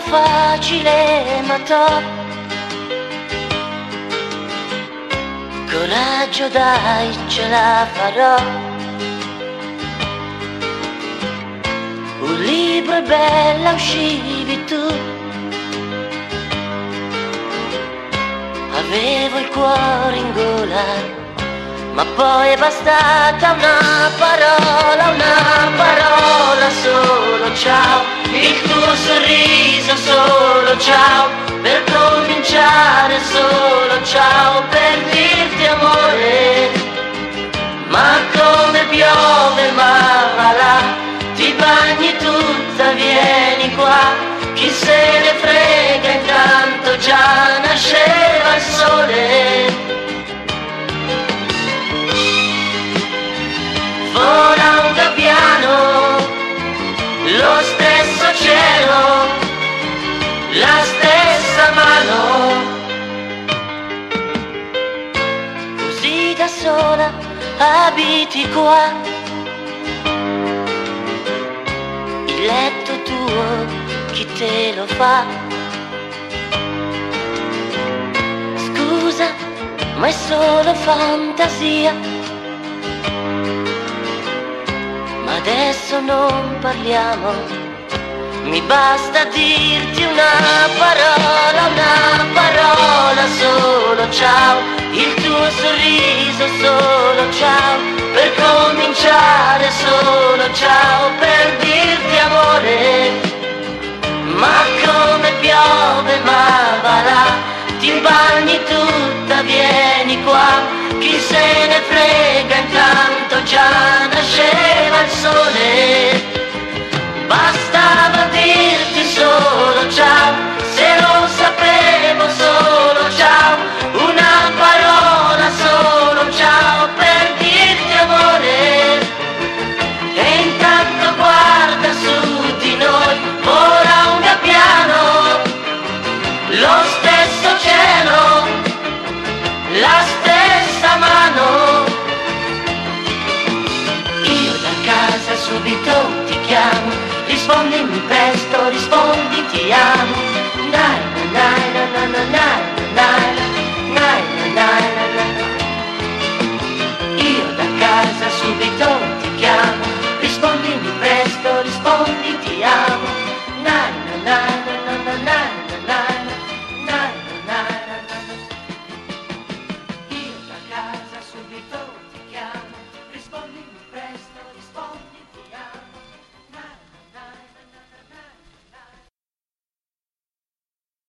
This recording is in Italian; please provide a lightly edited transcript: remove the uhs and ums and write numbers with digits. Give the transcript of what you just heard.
facile ma top. Coraggio dai, ce la farò. Un libro è bella, uscivi tu. Avevo il cuore in gola, ma poi è bastata una parola solo ciao. Il tuo sorriso solo ciao, per cominciare solo ciao, per dirti amore. Ma come piove ma va là, ti bagni tutta, vieni qua. Chi se ne frega, intanto già nasceva il sole. Vola un gabbiano, lo stesso cielo, la stessa mano. Così da sola abiti qua, il letto tuo chi te lo fa? Scusa, ma è solo fantasia. Ma adesso non parliamo, mi basta dirti una parola solo ciao. Il tuo sorriso solo ciao, per cominciare solo ciao, per dirti amore. Ma come piove ma va là, ti bagni tutta, vieni qua. Chi se ne frega, intanto già nasceva il sole. Bastava dirti solo ciao, se lo sapevo solo ciao. Una parola solo ciao, per dirti amore. E intanto guarda su di noi, vola un gabbiano, lo stesso cielo, la stessa mano. Io da casa subito ti chiamo, rispondimi presto, rispondi ti amo. Dai, dai, dai, dai, dai, dai.